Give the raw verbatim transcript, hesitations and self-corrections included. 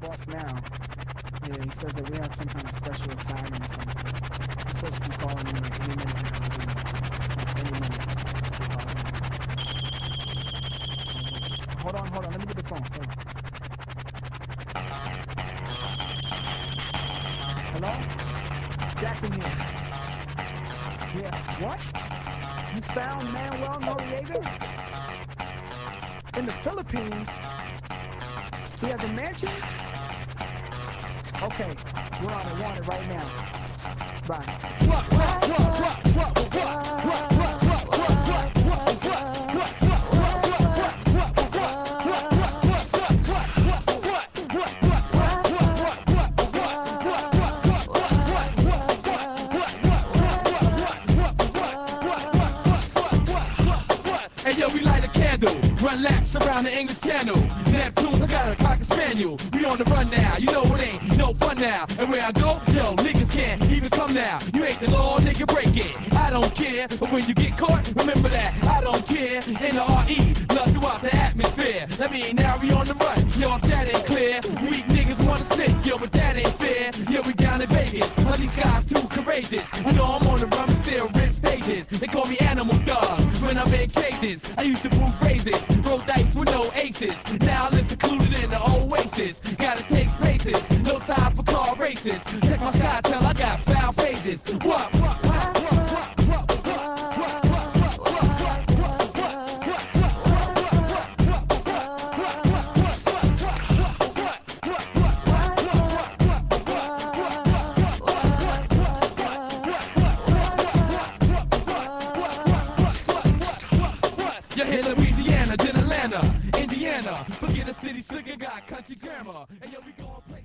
boss now. Yeah, he says that we have some kind of special assignment or something. He's supposed to be calling you like any minute now, dude. Like any minute. He'll call you. Hold on, hold on. Let me get the phone. Hold on. Hello? Jackson here. Yeah. What? You found Manuel Noriega? In the Philippines? He has a mansion? Okay. We're on it. Want it right now. Bye. What, what, what, what, what, what, what, what, what, what, what, what, what, Hey yo, we light a candle, run laps around the English Channel. Neptunes, I got a cocker spaniel. We on the run now, you know it ain't no fun now. And where I go, yo, niggas can't even come now. You ain't the law, nigga, break it. I don't care, but when you get caught, remember that I don't care. In the R E, love throughout the atmosphere. That mean now we on the run, yo, if that ain't clear. Weak niggas wanna snitch, yo, but that ain't fair. Yo, we down in Vegas, but these guys too courageous. I know I'm on the run, but still rip stages. They call me Animal Dog when I'm in cages. I used to move phrases, roll dice with no aces. Now I live secluded in the oasis. Gotta take spaces, no time for car races. Check my sky till I got foul pages. What, what, what, what, what, what, what, what, what, what, what, you hit Louisiana, then Atlanta, Indiana. Forget a city slicker, got country grammar. And yo, we gon' play.